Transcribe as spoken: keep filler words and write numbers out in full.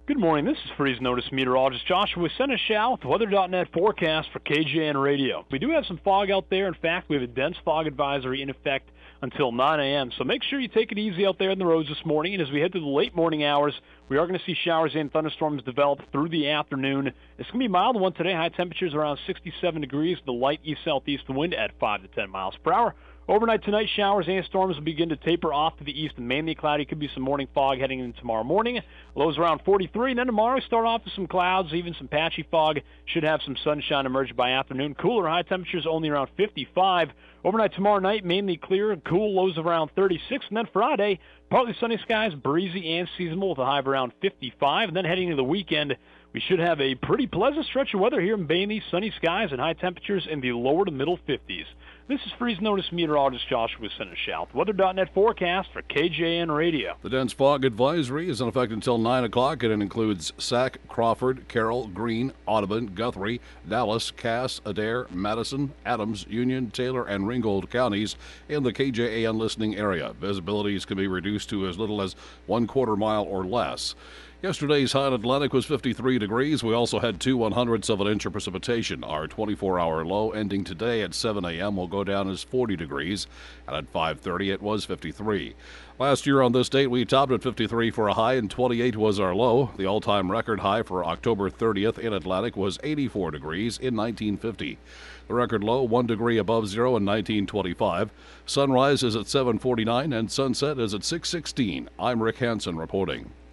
Good morning. This is Freeze Notice meteorologist Joshua Seneschal with Weather dot net forecast for K J N Radio. We do have some fog out there. In fact, we have a dense fog advisory in effect until nine a.m. So make sure you take it easy out there in the roads this morning. And as we head to the late morning hours, we are going to see showers and thunderstorms develop through the afternoon. It's going to be a mild one today. High temperatures around sixty-seven degrees. The light east-southeast wind at five to ten miles per hour. Overnight tonight, showers and storms will begin to taper off to the east and mainly cloudy. Could be some morning fog heading into tomorrow morning. Lows around forty-three. And then tomorrow, start off with some clouds, even some patchy fog. Should have some sunshine emerge by afternoon. Cooler high temperatures only around fifty-five. Overnight tomorrow night, mainly clear and cool. Lows around thirty-six. And then Friday, partly sunny skies, breezy and seasonable with a high of around fifty-five. And then heading into the weekend, we should have a pretty pleasant stretch of weather here in Bainey. Sunny skies and high temperatures in the lower to middle fifties. This is Freeze Notice meteorologist Joshua Seneschal. Weather dot net forecast for K J N Radio. The dense fog advisory is in effect until nine o'clock, and it includes Sac, Crawford, Carroll, Greene, Audubon, Guthrie, Dallas, Cass, Adair, Madison, Adams, Union, Taylor, and Ringgold counties in the K J A N listening area. Visibilities can be reduced to as little as one quarter mile or less. Yesterday's high in Atlantic was fifty-three degrees. We also had two one-hundredths of an inch of precipitation. Our twenty-four hour low ending today at seven a.m. will go down as forty degrees, and at five thirty it was fifty-three. Last year on this date, we topped at fifty-three for a high, and twenty-eight was our low. The all-time record high for October thirtieth in Atlantic was eighty-four degrees in nineteen fifty. The record low, one degree above zero in nineteen twenty-five. Sunrise is at seven forty-nine, and sunset is at six sixteen. I'm Rick Hansen reporting.